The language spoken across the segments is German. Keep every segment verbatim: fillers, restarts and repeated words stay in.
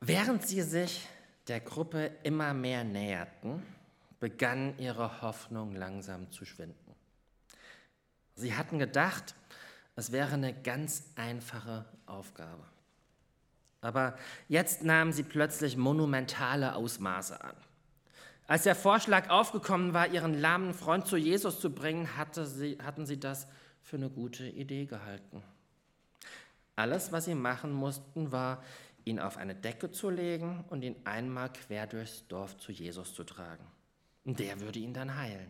Während sie sich der Gruppe immer mehr näherten, begann ihre Hoffnung langsam zu schwinden. Sie hatten gedacht, es wäre eine ganz einfache Aufgabe. Aber jetzt nahmen sie plötzlich monumentale Ausmaße an. Als der Vorschlag aufgekommen war, ihren lahmen Freund zu Jesus zu bringen, hatte sie, hatten sie das für eine gute Idee gehalten. Alles, was sie machen mussten, war, ihn auf eine Decke zu legen und ihn einmal quer durchs Dorf zu Jesus zu tragen. Und der würde ihn dann heilen.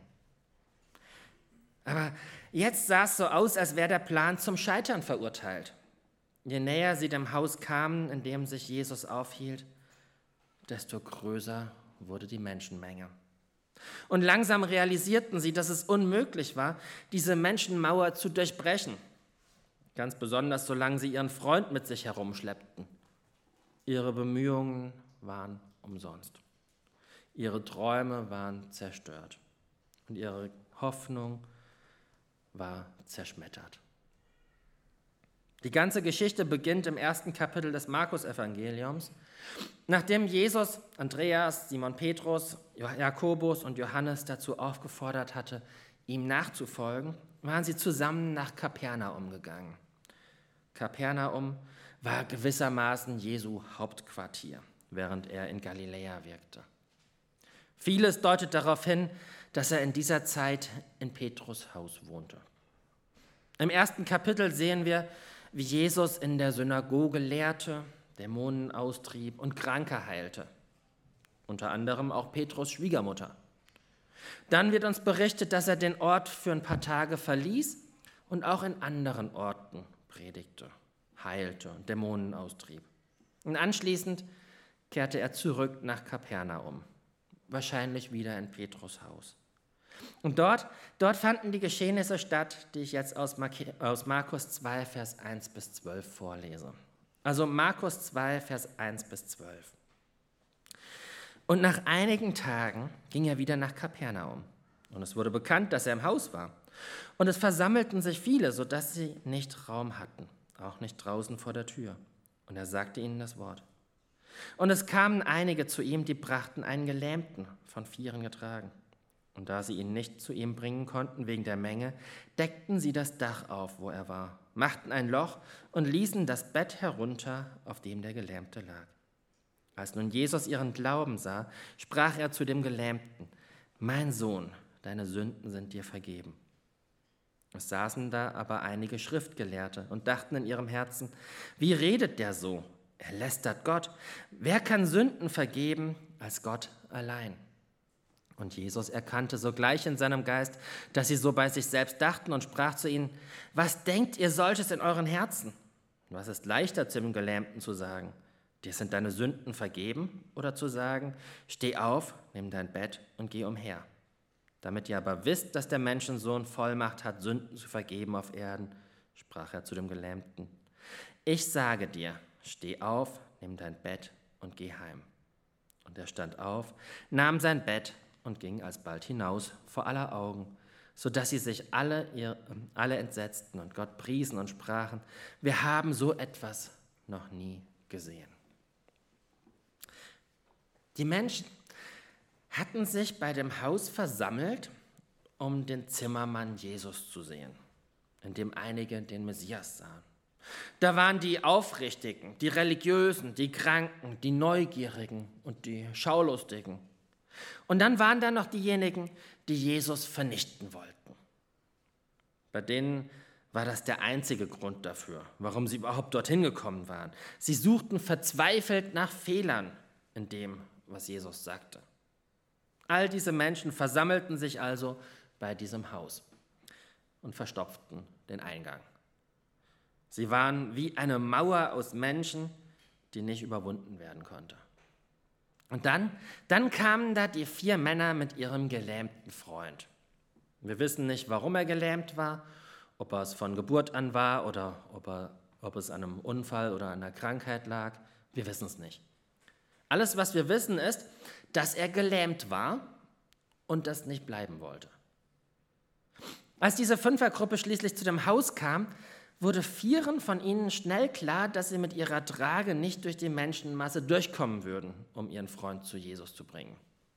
Aber jetzt sah es so aus, als wäre der Plan zum Scheitern verurteilt. Je näher sie dem Haus kamen, in dem sich Jesus aufhielt, desto größer wurde die Menschenmenge. Und langsam realisierten sie, dass es unmöglich war, diese Menschenmauer zu durchbrechen. Ganz besonders, solange sie ihren Freund mit sich herumschleppten. Ihre Bemühungen waren umsonst. Ihre Träume waren zerstört. Und ihre Hoffnung war zerschmettert. Die ganze Geschichte beginnt im ersten Kapitel des Markus-Evangeliums. Nachdem Jesus Andreas, Simon Petrus, Jakobus und Johannes dazu aufgefordert hatte, ihm nachzufolgen, waren sie zusammen nach Kapernaum gegangen. Kapernaum war gewissermaßen Jesu Hauptquartier, während er in Galiläa wirkte. Vieles deutet darauf hin, dass er in dieser Zeit in Petrus Haus wohnte. Im ersten Kapitel sehen wir, wie Jesus in der Synagoge lehrte, Dämonen austrieb und Kranke heilte. Unter anderem auch Petrus' Schwiegermutter. Dann wird uns berichtet, dass er den Ort für ein paar Tage verließ und auch in anderen Orten predigte, heilte und Dämonen austrieb. Und anschließend kehrte er zurück nach Kapernaum, wahrscheinlich wieder in Petrus' Haus. Und dort, dort fanden die Geschehnisse statt, die ich jetzt aus Markus zwei, Vers eins bis zwölf vorlese. Also Markus zwei, Vers eins bis zwölf. Und nach einigen Tagen ging er wieder nach Kapernaum. Und es wurde bekannt, dass er im Haus war. Und es versammelten sich viele, sodass sie nicht Raum hatten, auch nicht draußen vor der Tür. Und er sagte ihnen das Wort. Und es kamen einige zu ihm, die brachten einen Gelähmten, von Vieren getragen. Und da sie ihn nicht zu ihm bringen konnten wegen der Menge, deckten sie das Dach auf, wo er war, machten ein Loch und ließen das Bett herunter, auf dem der Gelähmte lag. Als nun Jesus ihren Glauben sah, sprach er zu dem Gelähmten: Mein Sohn, deine Sünden sind dir vergeben. Es saßen da aber einige Schriftgelehrte und dachten in ihrem Herzen: Wie redet der so? Er lästert Gott. Wer kann Sünden vergeben als Gott allein? Und Jesus erkannte sogleich in seinem Geist, dass sie so bei sich selbst dachten und sprach zu ihnen: Was denkt ihr solches in euren Herzen? Was ist leichter, zu dem Gelähmten zu sagen: Dir sind deine Sünden vergeben, oder zu sagen: Steh auf, nimm dein Bett und geh umher. Damit ihr aber wisst, dass der Menschensohn Vollmacht hat, Sünden zu vergeben auf Erden, sprach er zu dem Gelähmten: Ich sage dir, steh auf, nimm dein Bett und geh heim. Und er stand auf, nahm sein Bett und ging alsbald hinaus vor aller Augen, sodass sie sich alle, ihr, alle entsetzten und Gott priesen und sprachen: Wir haben so etwas noch nie gesehen. Die Menschen hatten sich bei dem Haus versammelt, um den Zimmermann Jesus zu sehen, in dem einige den Messias sahen. Da waren die Aufrichtigen, die Religiösen, die Kranken, die Neugierigen und die Schaulustigen. Und dann waren da noch diejenigen, die Jesus vernichten wollten. Bei denen war das der einzige Grund dafür, warum sie überhaupt dorthin gekommen waren. Sie suchten verzweifelt nach Fehlern in dem, was Jesus sagte. All diese Menschen versammelten sich also bei diesem Haus und verstopften den Eingang. Sie waren wie eine Mauer aus Menschen, die nicht überwunden werden konnte. Und dann, dann kamen da die vier Männer mit ihrem gelähmten Freund. Wir wissen nicht, warum er gelähmt war, ob er es von Geburt an war oder ob, er, ob es an einem Unfall oder an einer Krankheit lag. Wir wissen es nicht. Alles, was wir wissen, ist, dass er gelähmt war und das nicht bleiben wollte. Als diese Fünfergruppe schließlich zu dem Haus kam, wurde vieren von ihnen schnell klar, dass sie mit ihrer Trage nicht durch die Menschenmasse durchkommen würden, um ihren Freund zu Jesus zu bringen.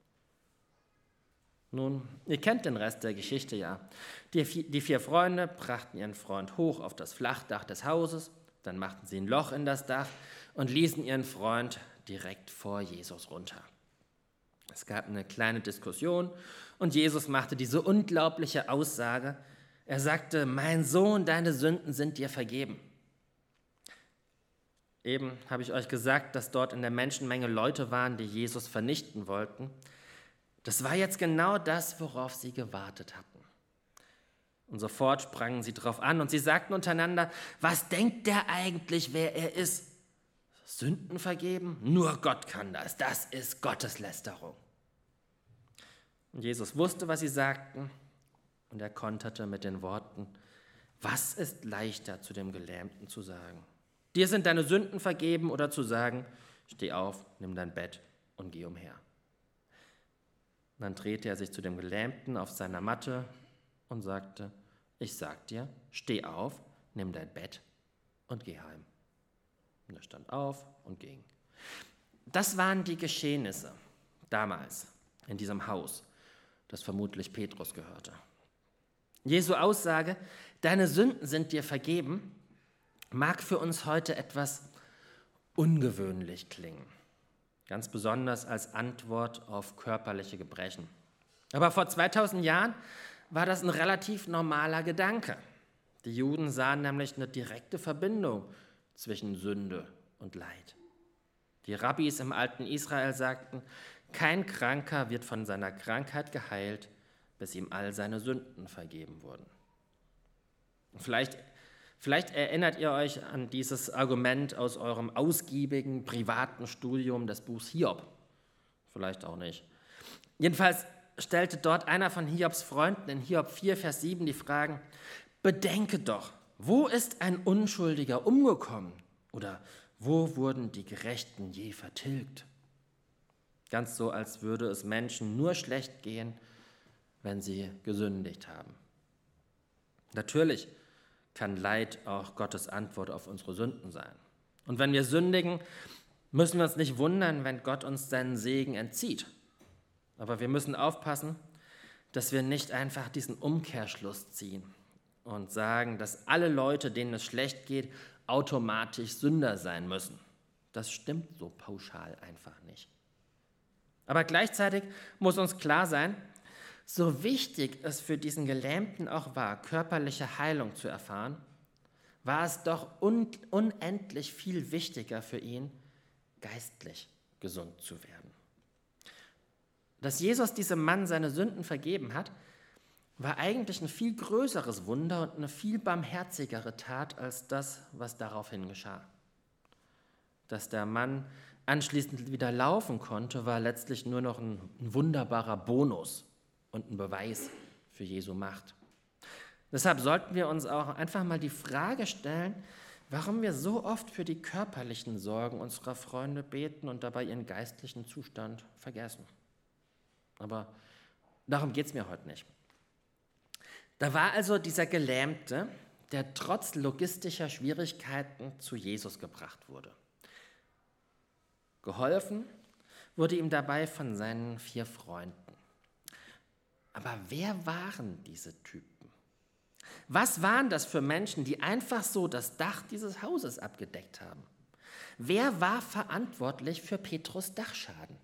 Nun, ihr kennt den Rest der Geschichte ja. Die, die vier Freunde brachten ihren Freund hoch auf das Flachdach des Hauses, dann machten sie ein Loch in das Dach und ließen ihren Freund direkt vor Jesus runter. Es gab eine kleine Diskussion und Jesus machte diese unglaubliche Aussage. Er sagte, mein Sohn, deine Sünden sind dir vergeben. Eben habe ich euch gesagt, dass dort in der Menschenmenge Leute waren, die Jesus vernichten wollten. Das war jetzt genau das, worauf sie gewartet hatten. Und sofort sprangen sie drauf an und sie sagten untereinander, was denkt der eigentlich, wer er ist? Sünden vergeben? Nur Gott kann das. Das ist Gotteslästerung. Und Jesus wusste, was sie sagten, und er konterte mit den Worten, was ist leichter zu dem Gelähmten zu sagen? Dir sind deine Sünden vergeben oder zu sagen, steh auf, nimm dein Bett und geh umher. Und dann drehte er sich zu dem Gelähmten auf seiner Matte und sagte, ich sag dir, steh auf, nimm dein Bett und geh heim. Und er stand auf und ging. Das waren die Geschehnisse damals in diesem Haus, das vermutlich Petrus gehörte. Jesu Aussage, deine Sünden sind dir vergeben, mag für uns heute etwas ungewöhnlich klingen. Ganz besonders als Antwort auf körperliche Gebrechen. Aber vor zweitausend Jahren war das ein relativ normaler Gedanke. Die Juden sahen nämlich eine direkte Verbindung zwischen Sünde und Leid. Die Rabbis im alten Israel sagten, kein Kranker wird von seiner Krankheit geheilt, bis ihm all seine Sünden vergeben wurden. Vielleicht, vielleicht erinnert ihr euch an dieses Argument aus eurem ausgiebigen privaten Studium des Buchs Hiob. Vielleicht auch nicht. Jedenfalls stellte dort einer von Hiobs Freunden in Hiob vier, Vers sieben die Fragen, bedenke doch, wo ist ein Unschuldiger umgekommen? Oder wo wurden die Gerechten je vertilgt? Ganz so, als würde es Menschen nur schlecht gehen, wenn sie gesündigt haben. Natürlich kann Leid auch Gottes Antwort auf unsere Sünden sein. Und wenn wir sündigen, müssen wir uns nicht wundern, wenn Gott uns seinen Segen entzieht. Aber wir müssen aufpassen, dass wir nicht einfach diesen Umkehrschluss ziehen und sagen, dass alle Leute, denen es schlecht geht, automatisch Sünder sein müssen. Das stimmt so pauschal einfach nicht. Aber gleichzeitig muss uns klar sein, so wichtig es für diesen Gelähmten auch war, körperliche Heilung zu erfahren, war es doch un- unendlich viel wichtiger für ihn, geistlich gesund zu werden. Dass Jesus diesem Mann seine Sünden vergeben hat, war eigentlich ein viel größeres Wunder und eine viel barmherzigere Tat als das, was daraufhin geschah. Dass der Mann anschließend wieder laufen konnte, war letztlich nur noch ein, ein wunderbarer Bonus und ein Beweis für Jesu Macht. Deshalb sollten wir uns auch einfach mal die Frage stellen, warum wir so oft für die körperlichen Sorgen unserer Freunde beten und dabei ihren geistlichen Zustand vergessen. Aber darum geht es mir heute nicht. Da war also dieser Gelähmte, der trotz logistischer Schwierigkeiten zu Jesus gebracht wurde. Geholfen wurde ihm dabei von seinen vier Freunden. Aber wer waren diese Typen? Was waren das für Menschen, die einfach so das Dach dieses Hauses abgedeckt haben? Wer war verantwortlich für Petrus' Dachschaden?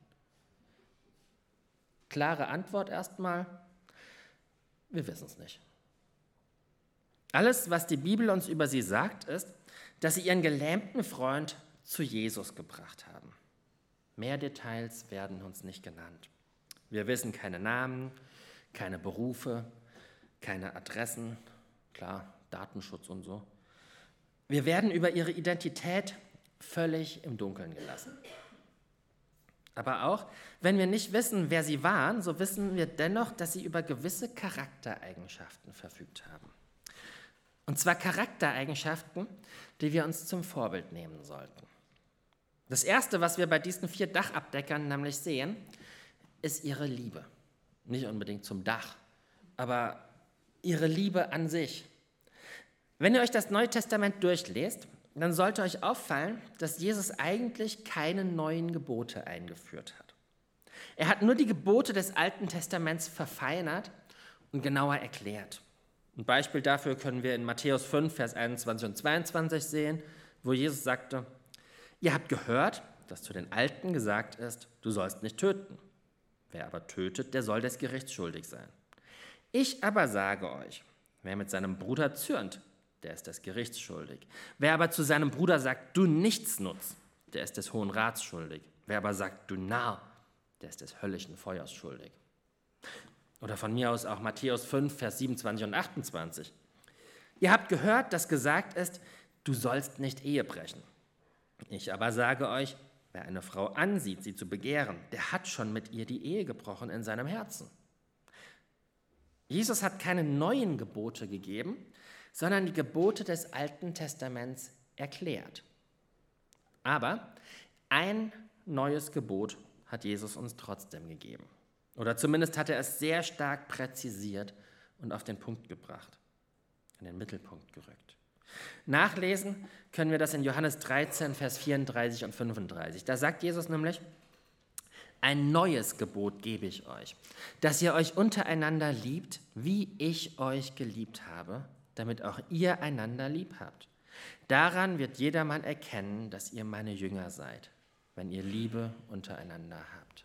Klare Antwort erstmal, wir wissen es nicht. Alles, was die Bibel uns über sie sagt, ist, dass sie ihren gelähmten Freund zu Jesus gebracht haben. Mehr Details werden uns nicht genannt. Wir wissen keine Namen, keine Berufe, keine Adressen, klar, Datenschutz und so. Wir werden über ihre Identität völlig im Dunkeln gelassen. Aber auch, wenn wir nicht wissen, wer sie waren, so wissen wir dennoch, dass sie über gewisse Charaktereigenschaften verfügt haben. Und zwar Charaktereigenschaften, die wir uns zum Vorbild nehmen sollten. Das Erste, was wir bei diesen vier Dachabdeckern nämlich sehen, ist ihre Liebe. Nicht unbedingt zum Dach, aber ihre Liebe an sich. Wenn ihr euch das Neue Testament durchlest, dann sollte euch auffallen, dass Jesus eigentlich keine neuen Gebote eingeführt hat. Er hat nur die Gebote des Alten Testaments verfeinert und genauer erklärt. Ein Beispiel dafür können wir in Matthäus fünf, Vers einundzwanzig und zweiundzwanzig sehen, wo Jesus sagte: Ihr habt gehört, dass zu den Alten gesagt ist, du sollst nicht töten. Wer aber tötet, der soll des Gerichts schuldig sein. Ich aber sage euch, wer mit seinem Bruder zürnt, der ist des Gerichts schuldig. Wer aber zu seinem Bruder sagt, du Nichtsnutz, der ist des Hohen Rats schuldig. Wer aber sagt, du Narr, der ist des höllischen Feuers schuldig. Oder von mir aus auch Matthäus fünf, Vers siebenundzwanzig und achtundzwanzig. Ihr habt gehört, dass gesagt ist, du sollst nicht Ehe brechen. Ich aber sage euch, wer eine Frau ansieht, sie zu begehren, der hat schon mit ihr die Ehe gebrochen in seinem Herzen. Jesus hat keine neuen Gebote gegeben, sondern die Gebote des Alten Testaments erklärt. Aber ein neues Gebot hat Jesus uns trotzdem gegeben. Oder zumindest hat er es sehr stark präzisiert und auf den Punkt gebracht, in den Mittelpunkt gerückt. Nachlesen können wir das in Johannes dreizehn, Vers vierunddreißig und fünfunddreißig. Da sagt Jesus nämlich: Ein neues Gebot gebe ich euch, dass ihr euch untereinander liebt, wie ich euch geliebt habe, damit auch ihr einander lieb habt. Daran wird jedermann erkennen, dass ihr meine Jünger seid, wenn ihr Liebe untereinander habt.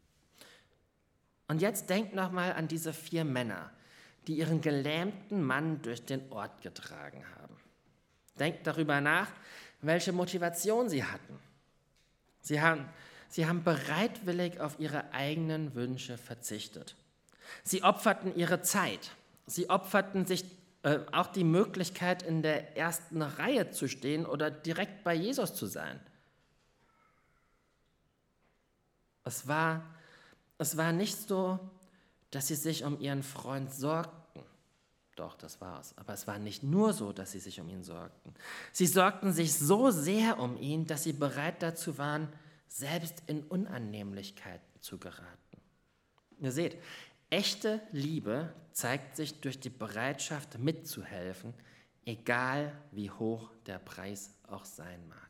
Und jetzt denkt nochmal an diese vier Männer, die ihren gelähmten Mann durch den Ort getragen haben. Denkt darüber nach, welche Motivation sie hatten. Sie haben, sie haben bereitwillig auf ihre eigenen Wünsche verzichtet. Sie opferten ihre Zeit. Sie opferten sich äh, auch die Möglichkeit, in der ersten Reihe zu stehen oder direkt bei Jesus zu sein. Es war, es war nicht so, dass sie sich um ihren Freund sorgten. Doch, das war es. Aber es war nicht nur so, dass sie sich um ihn sorgten. Sie sorgten sich so sehr um ihn, dass sie bereit dazu waren, selbst in Unannehmlichkeiten zu geraten. Ihr seht, echte Liebe zeigt sich durch die Bereitschaft mitzuhelfen, egal wie hoch der Preis auch sein mag.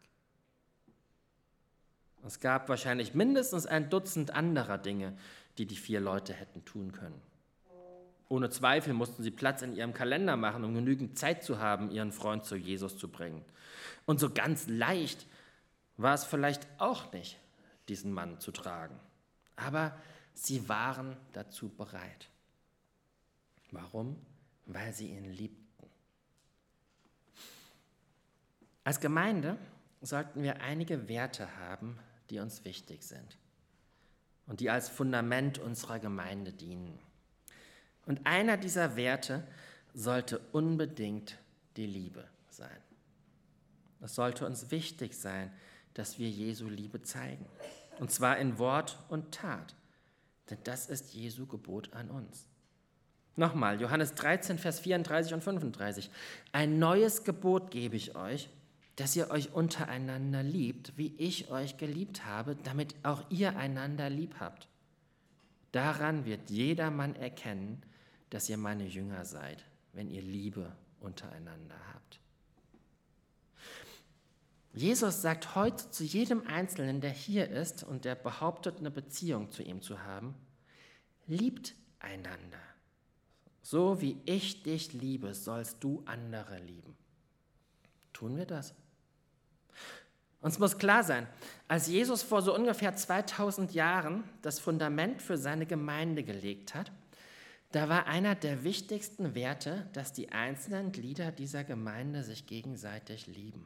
Es gab wahrscheinlich mindestens ein Dutzend anderer Dinge, die die vier Leute hätten tun können. Ohne Zweifel mussten sie Platz in ihrem Kalender machen, um genügend Zeit zu haben, ihren Freund zu Jesus zu bringen. Und so ganz leicht war es vielleicht auch nicht, diesen Mann zu tragen. Aber sie waren dazu bereit. Warum? Weil sie ihn liebten. Als Gemeinde sollten wir einige Werte haben, die uns wichtig sind und die als Fundament unserer Gemeinde dienen. Und einer dieser Werte sollte unbedingt die Liebe sein. Es sollte uns wichtig sein, dass wir Jesu Liebe zeigen, und zwar in Wort und Tat, denn das ist Jesu Gebot an uns. Nochmal, Johannes dreizehn, Vers vierunddreißig und fünfunddreißig. Ein neues Gebot gebe ich euch, dass ihr euch untereinander liebt, wie ich euch geliebt habe, damit auch ihr einander lieb habt. Daran wird jedermann erkennen, dass ihr meine Jünger seid, wenn ihr Liebe untereinander habt. Jesus sagt heute zu jedem Einzelnen, der hier ist und der behauptet, eine Beziehung zu ihm zu haben: Liebt einander. So wie ich dich liebe, sollst du andere lieben. Tun wir das? Uns muss klar sein, als Jesus vor so ungefähr zweitausend Jahren das Fundament für seine Gemeinde gelegt hat, da war einer der wichtigsten Werte, dass die einzelnen Glieder dieser Gemeinde sich gegenseitig lieben.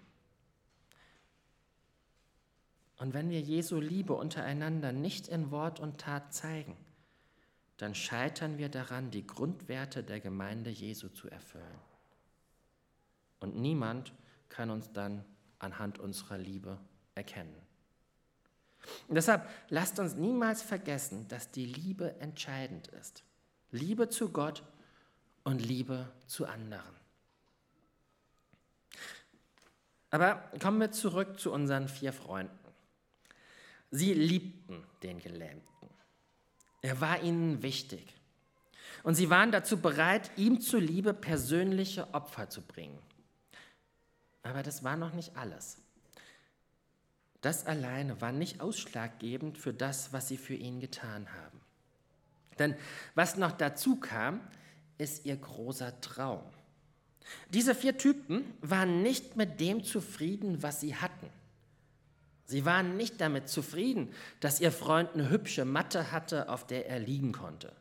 Und wenn wir Jesu Liebe untereinander nicht in Wort und Tat zeigen, dann scheitern wir daran, die Grundwerte der Gemeinde Jesu zu erfüllen. Und niemand kann uns dann anhand unserer Liebe erkennen. Und deshalb lasst uns niemals vergessen, dass die Liebe entscheidend ist. Liebe zu Gott und Liebe zu anderen. Aber kommen wir zurück zu unseren vier Freunden. Sie liebten den Gelähmten. Er war ihnen wichtig. Und sie waren dazu bereit, ihm zuliebe persönliche Opfer zu bringen. Aber das war noch nicht alles. Das alleine war nicht ausschlaggebend für das, was sie für ihn getan haben. Denn was noch dazu kam, ist ihr großer Traum. Diese vier Typen waren nicht mit dem zufrieden, was sie hatten. Sie waren nicht damit zufrieden, dass ihr Freund eine hübsche Matte hatte, auf der er liegen konnte.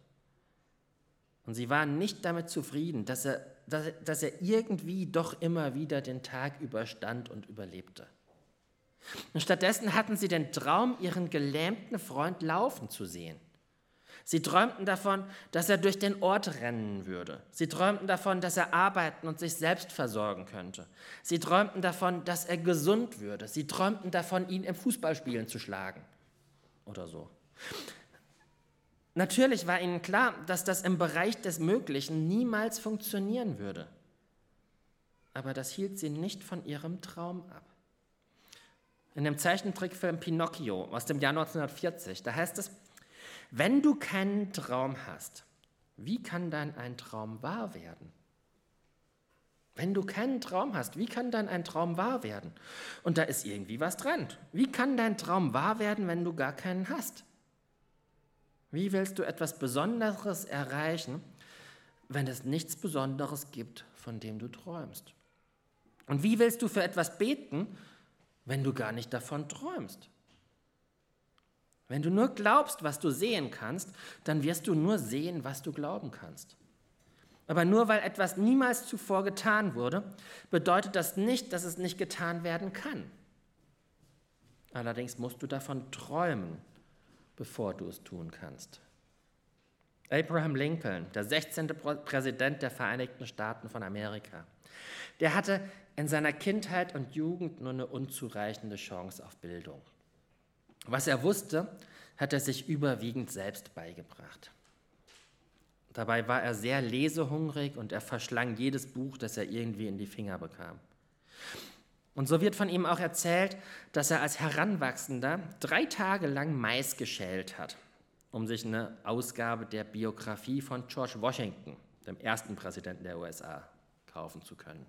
Und sie waren nicht damit zufrieden, dass er, dass, dass er irgendwie doch immer wieder den Tag überstand und überlebte. Und stattdessen hatten sie den Traum, ihren gelähmten Freund laufen zu sehen. Sie träumten davon, dass er durch den Ort rennen würde. Sie träumten davon, dass er arbeiten und sich selbst versorgen könnte. Sie träumten davon, dass er gesund würde. Sie träumten davon, ihn im Fußballspielen zu schlagen oder so. Natürlich war ihnen klar, dass das im Bereich des Möglichen niemals funktionieren würde. Aber das hielt sie nicht von ihrem Traum ab. In dem Zeichentrickfilm Pinocchio aus dem Jahr neunzehnhundertvierzig, da heißt es: Wenn du keinen Traum hast, wie kann dann ein Traum wahr werden? Wenn du keinen Traum hast, wie kann dann ein Traum wahr werden? Und da ist irgendwie was dran. Wie kann dein Traum wahr werden, wenn du gar keinen hast? Wie willst du etwas Besonderes erreichen, wenn es nichts Besonderes gibt, von dem du träumst? Und wie willst du für etwas beten, wenn du gar nicht davon träumst? Wenn du nur glaubst, was du sehen kannst, dann wirst du nur sehen, was du glauben kannst. Aber nur weil etwas niemals zuvor getan wurde, bedeutet das nicht, dass es nicht getan werden kann. Allerdings musst du davon träumen, bevor du es tun kannst. Abraham Lincoln, der sechzehnte Präsident der Vereinigten Staaten von Amerika, der hatte in seiner Kindheit und Jugend nur eine unzureichende Chance auf Bildung. Was er wusste, hat er sich überwiegend selbst beigebracht. Dabei war er sehr lesehungrig und er verschlang jedes Buch, das er irgendwie in die Finger bekam. Und so wird von ihm auch erzählt, dass er als Heranwachsender drei Tage lang Mais geschält hat, um sich eine Ausgabe der Biografie von George Washington, dem ersten Präsidenten der U S A, kaufen zu können.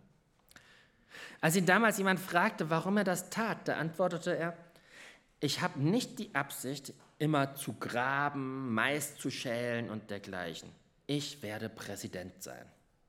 Als ihn damals jemand fragte, warum er das tat, da antwortete er: Ich habe nicht die Absicht, immer zu graben, Mais zu schälen und dergleichen. Ich werde Präsident sein.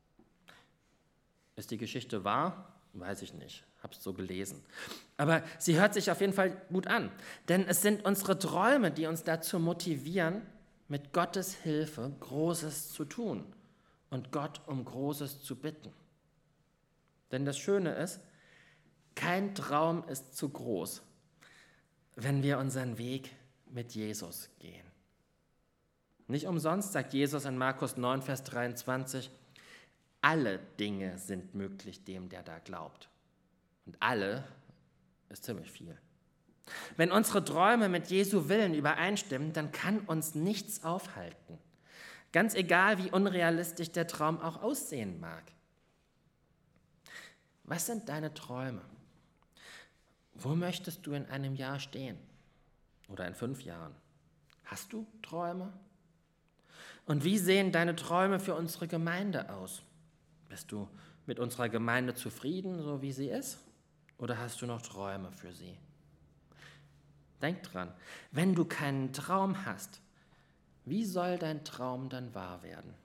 Ist die Geschichte wahr? Weiß ich nicht, habe es so gelesen. Aber sie hört sich auf jeden Fall gut an, denn es sind unsere Träume, die uns dazu motivieren, mit Gottes Hilfe Großes zu tun und Gott um Großes zu bitten. Denn das Schöne ist, kein Traum ist zu groß, wenn wir unseren Weg mit Jesus gehen. Nicht umsonst sagt Jesus in Markus neun, Vers dreiundzwanzig, alle Dinge sind möglich dem, der da glaubt. Und alle ist ziemlich viel. Wenn unsere Träume mit Jesu Willen übereinstimmen, dann kann uns nichts aufhalten. Ganz egal, wie unrealistisch der Traum auch aussehen mag. Was sind deine Träume? Wo möchtest du in einem Jahr stehen? Oder in fünf Jahren? Hast du Träume? Und wie sehen deine Träume für unsere Gemeinde aus? Bist du mit unserer Gemeinde zufrieden, so wie sie ist? Oder hast du noch Träume für sie? Denk dran, wenn du keinen Traum hast, wie soll dein Traum dann wahr werden?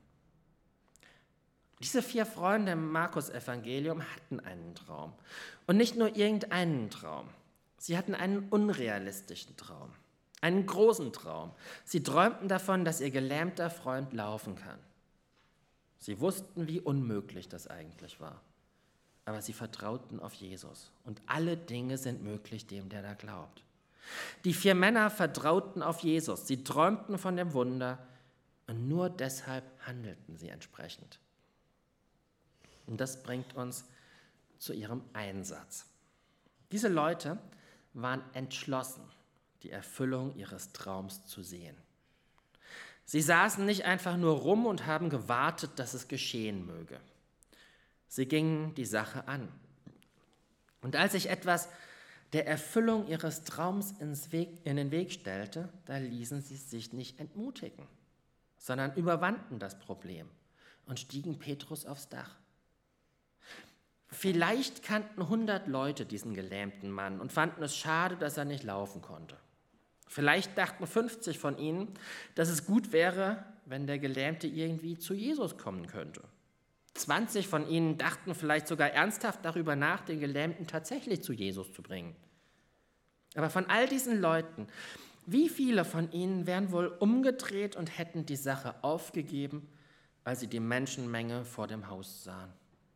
Diese vier Freunde im Markus-Evangelium hatten einen Traum. Und nicht nur irgendeinen Traum. Sie hatten einen unrealistischen Traum, einen großen Traum. Sie träumten davon, dass ihr gelähmter Freund laufen kann. Sie wussten, wie unmöglich das eigentlich war. Aber sie vertrauten auf Jesus. Und alle Dinge sind möglich dem, der da glaubt. Die vier Männer vertrauten auf Jesus. Sie träumten von dem Wunder und nur deshalb handelten sie entsprechend. Und das bringt uns zu ihrem Einsatz. Diese Leute waren entschlossen, die Erfüllung ihres Traums zu sehen. Sie saßen nicht einfach nur rum und haben gewartet, dass es geschehen möge. Sie gingen die Sache an. Und als sich etwas der Erfüllung ihres Traums ins Weg, in den Weg stellte, da ließen sie sich nicht entmutigen, sondern überwanden das Problem und stiegen Petrus aufs Dach. Vielleicht kannten hundert Leute diesen gelähmten Mann und fanden es schade, dass er nicht laufen konnte. Vielleicht dachten fünfzig von ihnen, dass es gut wäre, wenn der Gelähmte irgendwie zu Jesus kommen könnte. zwanzig von ihnen dachten vielleicht sogar ernsthaft darüber nach, den Gelähmten tatsächlich zu Jesus zu bringen. Aber von all diesen Leuten, wie viele von ihnen wären wohl umgedreht und hätten die Sache aufgegeben, weil sie die Menschenmenge vor dem Haus sahen?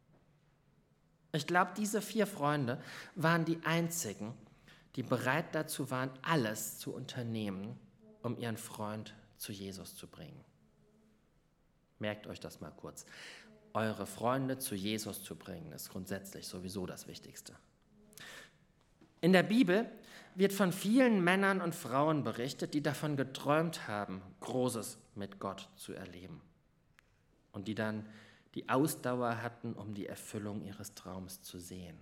Ich glaube, diese vier Freunde waren die einzigen, die bereit dazu waren, alles zu unternehmen, um ihren Freund zu Jesus zu bringen. Merkt euch das mal kurz. Eure Freunde zu Jesus zu bringen, ist grundsätzlich sowieso das Wichtigste. In der Bibel wird von vielen Männern und Frauen berichtet, die davon geträumt haben, Großes mit Gott zu erleben. Und die dann die Ausdauer hatten, um die Erfüllung ihres Traums zu sehen.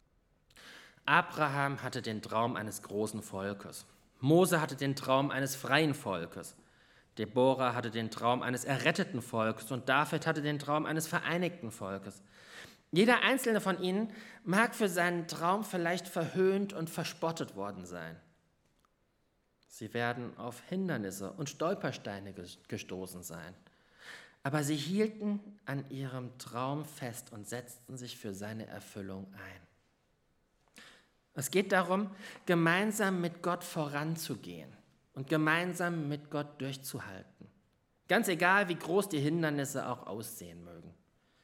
Abraham hatte den Traum eines großen Volkes. Mose hatte den Traum eines freien Volkes. Deborah hatte den Traum eines erretteten Volkes und David hatte den Traum eines vereinigten Volkes. Jeder einzelne von ihnen mag für seinen Traum vielleicht verhöhnt und verspottet worden sein. Sie werden auf Hindernisse und Stolpersteine gestoßen sein. Aber sie hielten an ihrem Traum fest und setzten sich für seine Erfüllung ein. Es geht darum, gemeinsam mit Gott voranzugehen und gemeinsam mit Gott durchzuhalten. Ganz egal, wie groß die Hindernisse auch aussehen mögen.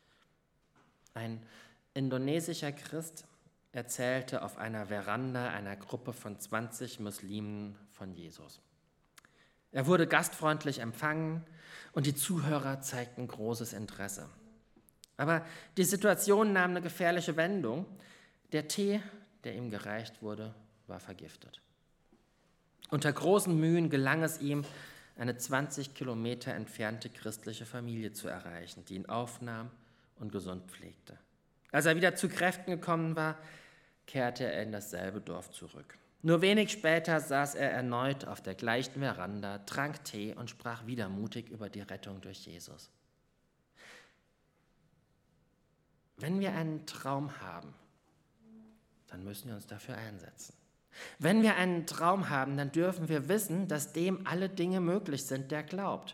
Ein indonesischer Christ erzählte auf einer Veranda einer Gruppe von zwanzig Muslimen von Jesus. Er wurde gastfreundlich empfangen und die Zuhörer zeigten großes Interesse. Aber die Situation nahm eine gefährliche Wendung. Der Tee, der ihm gereicht wurde, war vergiftet. Unter großen Mühen gelang es ihm, eine zwanzig Kilometer entfernte christliche Familie zu erreichen, die ihn aufnahm und gesund pflegte. Als er wieder zu Kräften gekommen war, kehrte er in dasselbe Dorf zurück. Nur wenig später saß er erneut auf der gleichen Veranda, trank Tee und sprach wieder mutig über die Rettung durch Jesus. Wenn wir einen Traum haben, dann müssen wir uns dafür einsetzen. Wenn wir einen Traum haben, dann dürfen wir wissen, dass dem alle Dinge möglich sind, der glaubt.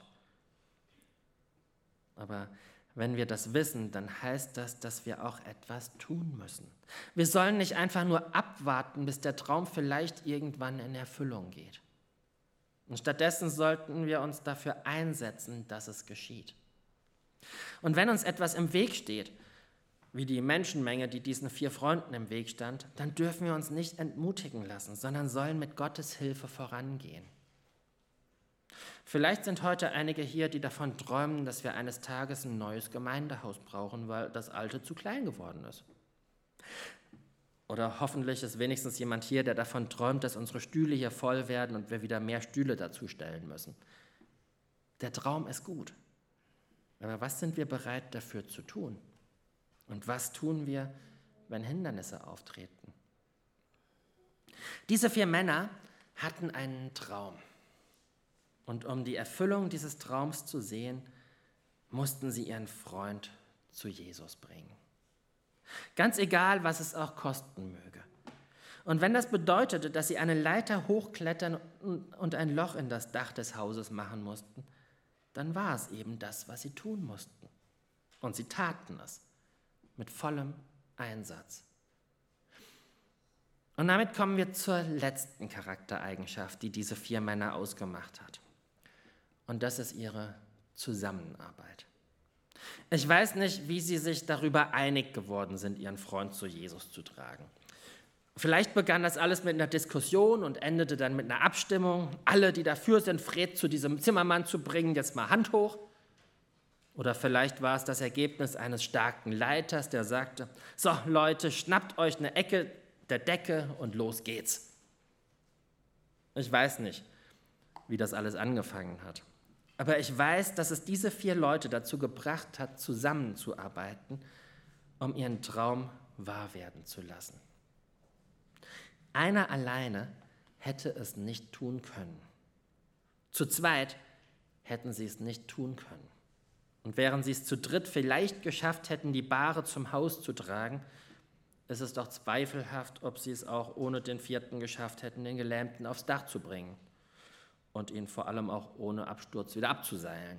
Aber wenn wir das wissen, dann heißt das, dass wir auch etwas tun müssen. Wir sollen nicht einfach nur abwarten, bis der Traum vielleicht irgendwann in Erfüllung geht. Und stattdessen sollten wir uns dafür einsetzen, dass es geschieht. Und wenn uns etwas im Weg steht, wie die Menschenmenge, die diesen vier Freunden im Weg stand, dann dürfen wir uns nicht entmutigen lassen, sondern sollen mit Gottes Hilfe vorangehen. Vielleicht sind heute einige hier, die davon träumen, dass wir eines Tages ein neues Gemeindehaus brauchen, weil das alte zu klein geworden ist. Oder hoffentlich ist wenigstens jemand hier, der davon träumt, dass unsere Stühle hier voll werden und wir wieder mehr Stühle dazu stellen müssen. Der Traum ist gut. Aber was sind wir bereit dafür zu tun? Und was tun wir, wenn Hindernisse auftreten? Diese vier Männer hatten einen Traum. Und um die Erfüllung dieses Traums zu sehen, mussten sie ihren Freund zu Jesus bringen. Ganz egal, was es auch kosten möge. Und wenn das bedeutete, dass sie eine Leiter hochklettern und ein Loch in das Dach des Hauses machen mussten, dann war es eben das, was sie tun mussten. Und sie taten es mit vollem Einsatz. Und damit kommen wir zur letzten Charaktereigenschaft, die diese vier Männer ausgemacht hat. Und das ist ihre Zusammenarbeit. Ich weiß nicht, wie sie sich darüber einig geworden sind, ihren Freund zu Jesus zu tragen. Vielleicht begann das alles mit einer Diskussion und endete dann mit einer Abstimmung. Alle, die dafür sind, Fred zu diesem Zimmermann zu bringen, jetzt mal Hand hoch. Oder vielleicht war es das Ergebnis eines starken Leiters, der sagte, so Leute, schnappt euch eine Ecke der Decke und los geht's. Ich weiß nicht, wie das alles angefangen hat. Aber ich weiß, dass es diese vier Leute dazu gebracht hat, zusammenzuarbeiten, um ihren Traum wahr werden zu lassen. Einer alleine hätte es nicht tun können. Zu zweit hätten sie es nicht tun können. Und während sie es zu dritt vielleicht geschafft hätten, die Bahre zum Haus zu tragen, ist es doch zweifelhaft, ob sie es auch ohne den vierten geschafft hätten, den Gelähmten aufs Dach zu bringen und ihn vor allem auch ohne Absturz wieder abzuseilen.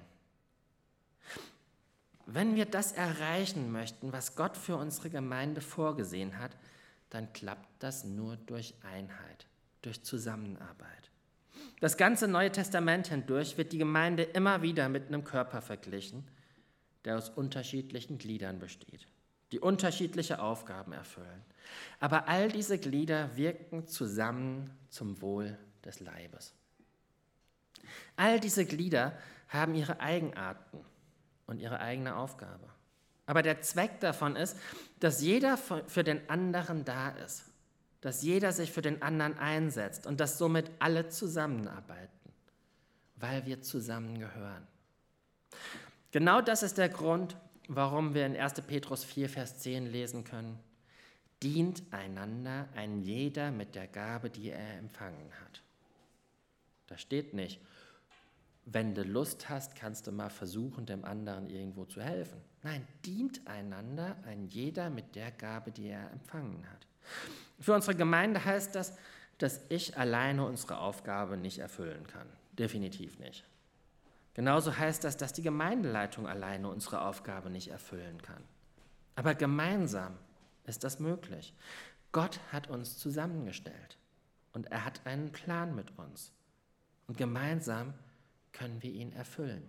Wenn wir das erreichen möchten, was Gott für unsere Gemeinde vorgesehen hat, dann klappt das nur durch Einheit, durch Zusammenarbeit. Das ganze Neue Testament hindurch wird die Gemeinde immer wieder mit einem Körper verglichen, der aus unterschiedlichen Gliedern besteht, die unterschiedliche Aufgaben erfüllen. Aber all diese Glieder wirken zusammen zum Wohl des Leibes. All diese Glieder haben ihre Eigenarten und ihre eigene Aufgabe. Aber der Zweck davon ist, dass jeder für den anderen da ist, dass jeder sich für den anderen einsetzt und dass somit alle zusammenarbeiten, weil wir zusammengehören. Genau das ist der Grund, warum wir in erster Petrus vier, Vers zehn lesen können: Dient einander ein jeder mit der Gabe, die er empfangen hat. Da steht nicht: Wenn du Lust hast, kannst du mal versuchen, dem anderen irgendwo zu helfen. Nein, dient einander ein jeder mit der Gabe, die er empfangen hat. Für unsere Gemeinde heißt das, dass ich alleine unsere Aufgabe nicht erfüllen kann. Definitiv nicht. Genauso heißt das, dass die Gemeindeleitung alleine unsere Aufgabe nicht erfüllen kann. Aber gemeinsam ist das möglich. Gott hat uns zusammengestellt und er hat einen Plan mit uns. Und gemeinsam können wir ihn erfüllen.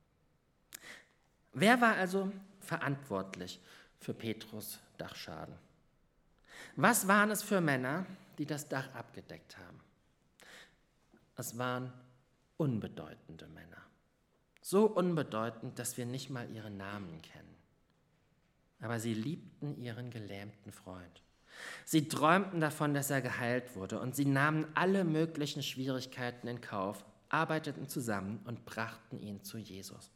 Wer war also verantwortlich für Petrus' Dachschaden? Was waren es für Männer, die das Dach abgedeckt haben? Es waren unbedeutende Männer. So unbedeutend, dass wir nicht mal ihre Namen kennen. Aber sie liebten ihren gelähmten Freund. Sie träumten davon, dass er geheilt wurde, und sie nahmen alle möglichen Schwierigkeiten in Kauf, arbeiteten zusammen und brachten ihn zu Jesus.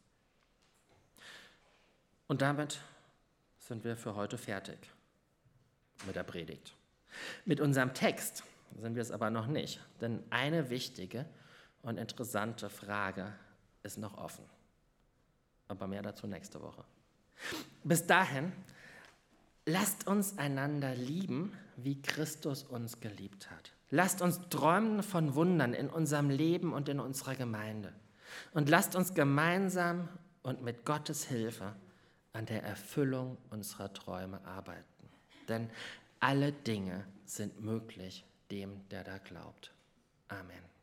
Und damit sind wir für heute fertig mit der Predigt. Mit unserem Text sind wir es aber noch nicht, denn eine wichtige und interessante Frage ist noch offen. Aber mehr dazu nächste Woche. Bis dahin, lasst uns einander lieben, wie Christus uns geliebt hat. Lasst uns träumen von Wundern in unserem Leben und in unserer Gemeinde. Und lasst uns gemeinsam und mit Gottes Hilfe an der Erfüllung unserer Träume arbeiten. Denn alle Dinge sind möglich dem, der da glaubt. Amen.